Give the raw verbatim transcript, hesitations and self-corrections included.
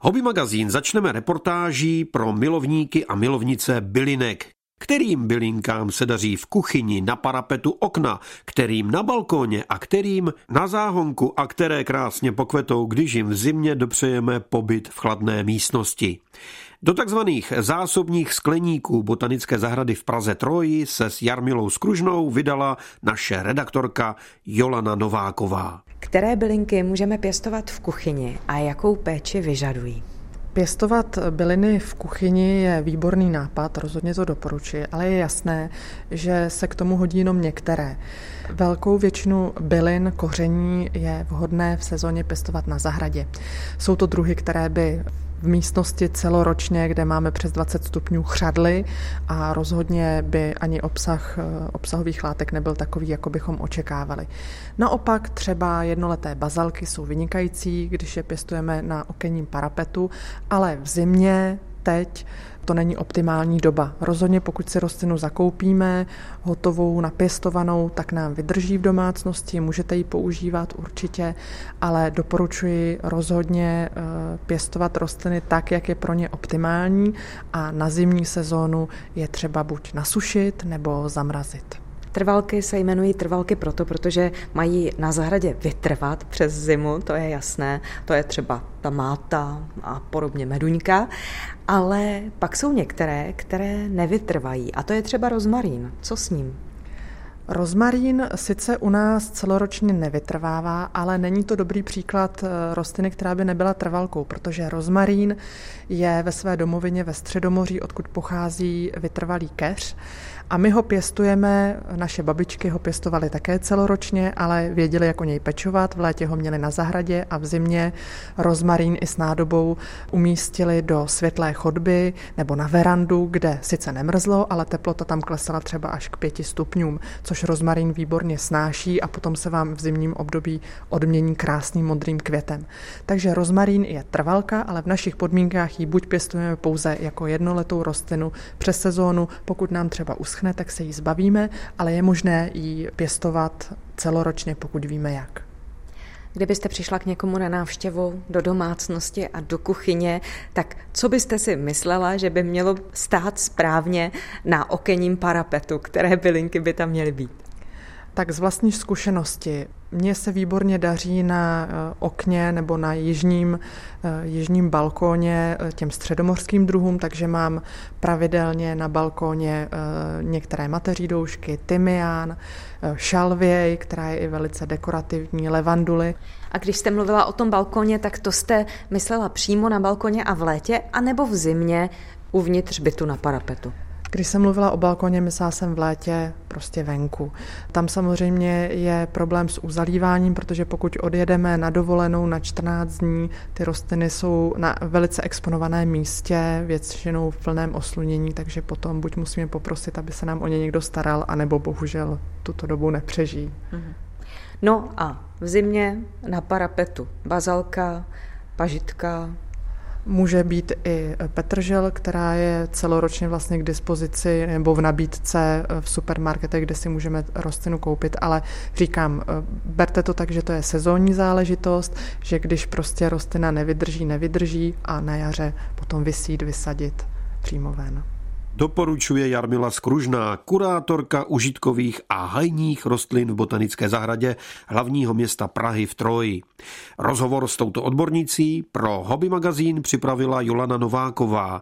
Hobby magazín začneme reportáží pro milovníky a milovnice bylinek. Kterým bylinkám se daří v kuchyni, na parapetu okna, kterým na balkóně a kterým na záhonku a které krásně pokvetou, když jim v zimě dopřejeme pobyt v chladné místnosti. Do takzvaných zásobních skleníků Botanické zahrady v Praze Troji se s Jarmilou Skružnou vydala naše redaktorka Jolana Nováková. Které bylinky můžeme pěstovat v kuchyni a jakou péči vyžadují? Pěstovat byliny v kuchyni je výborný nápad, rozhodně to doporučuji, ale je jasné, že se k tomu hodí jenom některé. Velkou většinu bylin, koření je vhodné v sezóně pěstovat na zahradě. Jsou to druhy, které by v místnosti celoročně, kde máme přes dvacet stupňů, chřadly a rozhodně by ani obsah obsahových látek nebyl takový, jako bychom očekávali. Naopak třeba jednoleté bazalky jsou vynikající, když je pěstujeme na okenním parapetu, ale v zimě teď to není optimální doba. Rozhodně pokud si rostlinu zakoupíme, hotovou, napěstovanou, tak nám vydrží v domácnosti, můžete ji používat určitě, ale doporučuji rozhodně pěstovat rostliny tak, jak je pro ně optimální a na zimní sezónu je třeba buď nasušit nebo zamrazit. Trvalky se jmenují trvalky proto, protože mají na zahradě vytrvat přes zimu, to je jasné, to je třeba ta máta a podobně meduňka, ale pak jsou některé, které nevytrvají a to je třeba rozmarín. Co s ním? Rozmarín sice u nás celoročně nevytrvává, ale není to dobrý příklad rostliny, která by nebyla trvalkou, protože rozmarín je ve své domovině ve Středomoří, odkud pochází vytrvalý keř. A my ho pěstujeme, naše babičky ho pěstovaly také celoročně, ale věděli, jak o něj pečovat. V létě ho měli na zahradě a v zimě rozmarín i s nádobou umístili do světlé chodby nebo na verandu, kde sice nemrzlo, ale teplota tam klesala třeba až k pěti stupňům, což rozmarín výborně snáší a potom se vám v zimním období odmění krásným modrým květem. Takže rozmarín je trvalka, ale v našich podmínkách ji buď pěstujeme pouze jako jednoletou rostlinu přes sezónu, pokud nám třeba uschne, tak se jí zbavíme, ale je možné ji pěstovat celoročně, pokud víme jak. Kdybyste přišla k někomu na návštěvu do domácnosti a do kuchyně, tak co byste si myslela, že by mělo stát správně na okenním parapetu? Které bylinky by tam měly být? Tak z vlastní zkušenosti. Mně se výborně daří na okně nebo na jižním, jižním balkóně těm středomořským druhům, takže mám pravidelně na balkóně některé mateří doušky, tymián, šalvěj, která je i velice dekorativní, levanduly. A když jste mluvila o tom balkóně, tak to jste myslela přímo na balkóně a v létě, anebo v zimě uvnitř bytu na parapetu? Když jsem mluvila o balkoně, myslela jsem v létě prostě venku. Tam samozřejmě je problém s uzalíváním, protože pokud odjedeme na dovolenou na čtrnáct dní, ty rostliny jsou na velice exponovaném místě, většinou v plném oslunění, takže potom buď musíme poprosit, aby se nám o ně někdo staral, anebo bohužel tuto dobu nepřežijí. No a v zimě na parapetu bazalka, pažitka. Může být i petržel, která je celoročně vlastně k dispozici nebo v nabídce v supermarketech, kde si můžeme rostlinu koupit, ale říkám, berte to tak, že to je sezónní záležitost, že když prostě rostlina nevydrží, nevydrží a na jaře potom vysít, vysadit přímo ven. Doporučuje Jarmila Skružná, kurátorka užitkových a hajních rostlin v Botanické zahradě hlavního města Prahy v Troji. Rozhovor s touto odbornicí pro Hobby magazín připravila Jolana Nováková.